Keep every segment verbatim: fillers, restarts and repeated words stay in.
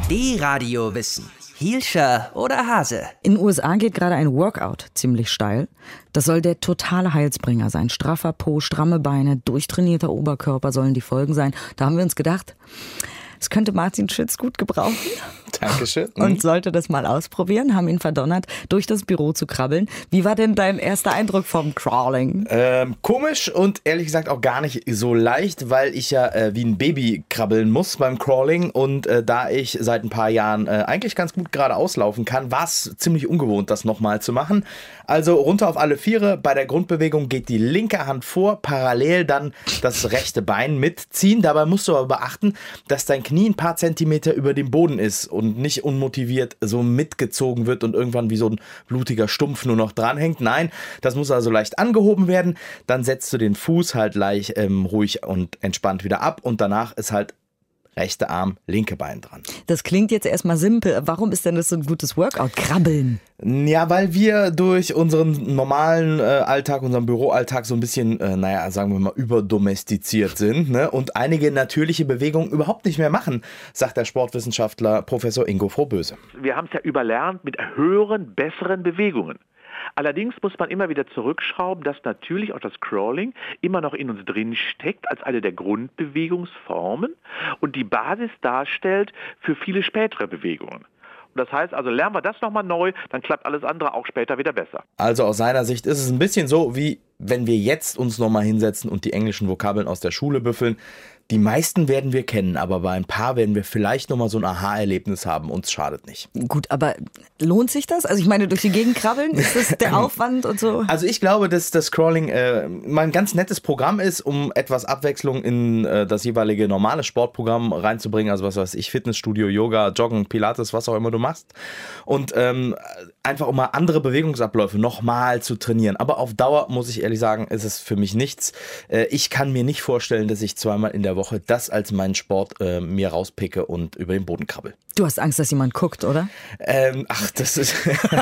D-Radio Wissen. Hielscher oder Hase? In den U S A geht gerade ein Workout ziemlich steil. Das soll der totale Heilsbringer sein. Straffer Po, stramme Beine, durchtrainierter Oberkörper sollen die Folgen sein. Da haben wir uns gedacht, das könnte Martin Schütz gut gebrauchen. Dankeschön. Und sollte das mal ausprobieren, haben ihn verdonnert, durch das Büro zu krabbeln. Wie war denn dein erster Eindruck vom Crawling? Ähm, komisch und ehrlich gesagt auch gar nicht so leicht, weil ich ja äh, wie ein Baby krabbeln muss beim Crawling. Und äh, da ich seit ein paar Jahren äh, eigentlich ganz gut gerade auslaufen kann, war es ziemlich ungewohnt, das nochmal zu machen. Also runter auf alle Viere. Bei der Grundbewegung geht die linke Hand vor, parallel dann das rechte Bein mitziehen. Dabei musst du aber beachten, dass dein Knie ein paar Zentimeter über dem Boden ist und nicht unmotiviert so mitgezogen wird und irgendwann wie so ein blutiger Stumpf nur noch dranhängt. Nein, das muss also leicht angehoben werden. Dann setzt du den Fuß halt leicht ähm, ruhig und entspannt wieder ab und danach ist halt rechte Arm, linke Bein dran. Das klingt jetzt erstmal simpel. Warum ist denn das so ein gutes Workout? Krabbeln. Ja, weil wir durch unseren normalen äh, Alltag, unseren Büroalltag so ein bisschen, äh, naja, sagen wir mal, überdomestiziert sind, ne? Und einige natürliche Bewegungen überhaupt nicht mehr machen, sagt der Sportwissenschaftler Professor Ingo Frohböse. Wir haben es ja überlernt mit höheren, besseren Bewegungen. Allerdings muss man immer wieder zurückschrauben, dass natürlich auch das Crawling immer noch in uns drin steckt als eine der Grundbewegungsformen und die Basis darstellt für viele spätere Bewegungen. Und das heißt also, lernen wir das nochmal neu, dann klappt alles andere auch später wieder besser. Also aus seiner Sicht ist es ein bisschen so, wie wenn wir jetzt uns nochmal hinsetzen und die englischen Vokabeln aus der Schule büffeln. Die meisten werden wir kennen, aber bei ein paar werden wir vielleicht nochmal so ein Aha-Erlebnis haben. Uns schadet nicht. Gut, aber lohnt sich das? Also ich meine, durch die Gegend krabbeln, ist das der Aufwand und so? Also ich glaube, dass das Crawling äh, mal ein ganz nettes Programm ist, um etwas Abwechslung in äh, das jeweilige normale Sportprogramm reinzubringen. Also was weiß ich, Fitnessstudio, Yoga, Joggen, Pilates, was auch immer du machst. Und ähm, einfach um mal andere Bewegungsabläufe nochmal zu trainieren. Aber auf Dauer, muss ich ehrlich sagen, ist es für mich nichts. Äh, ich kann mir nicht vorstellen, dass ich zweimal in der Woche das als meinen Sport äh, mir rauspicke und über den Boden krabbel. Du hast Angst, dass jemand guckt, oder? Ähm, ach, das ist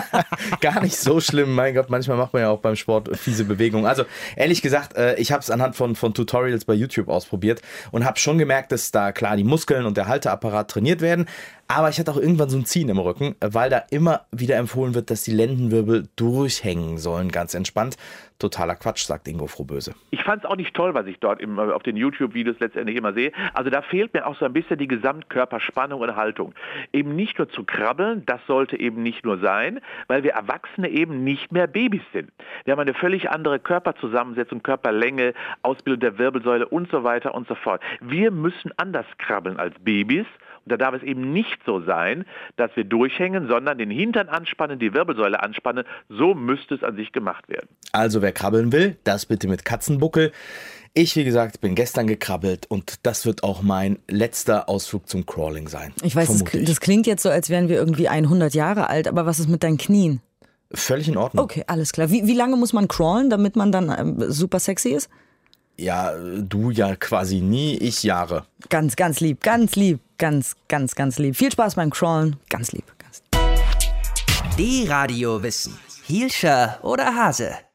gar nicht so schlimm. Mein Gott, manchmal macht man ja auch beim Sport fiese Bewegungen. Also ehrlich gesagt, äh, ich habe es anhand von, von Tutorials bei YouTube ausprobiert und habe schon gemerkt, dass da klar die Muskeln und der Halteapparat trainiert werden. Aber ich hatte auch irgendwann so ein Ziehen im Rücken, weil da immer wieder empfohlen wird, dass die Lendenwirbel durchhängen sollen, ganz entspannt. Totaler Quatsch, sagt Ingo Frohböse. Ich fand es auch nicht toll, was ich dort im, auf den YouTube-Videos letztendlich immer sehe. Also da fehlt mir auch so ein bisschen die Gesamtkörperspannung und Haltung. Eben nicht nur zu krabbeln, das sollte eben nicht nur sein, weil wir Erwachsene eben nicht mehr Babys sind. Wir haben eine völlig andere Körperzusammensetzung, Körperlänge, Ausbildung der Wirbelsäule und so weiter und so fort. Wir müssen anders krabbeln als Babys. Und da darf es eben nicht so sein, dass wir durchhängen, sondern den Hintern anspannen, die Wirbelsäule anspannen. So müsste es an sich gemacht werden. Also wer krabbeln will, das bitte mit Katzenbuckel. Ich, wie gesagt, bin gestern gekrabbelt und das wird auch mein letzter Ausflug zum Crawling sein. Ich weiß, das, das klingt jetzt so, als wären wir irgendwie hundert Jahre alt, aber was ist mit deinen Knien? Völlig in Ordnung. Okay, alles klar. Wie, wie lange muss man crawlen, damit man dann ähm, super sexy ist? Ja, du ja quasi nie, ich Jahre. Ganz, ganz lieb, ganz lieb, ganz, ganz, ganz lieb. Viel Spaß beim Crawlen, ganz lieb. Ganz. D-Radio Wissen. Hielscher oder Hase?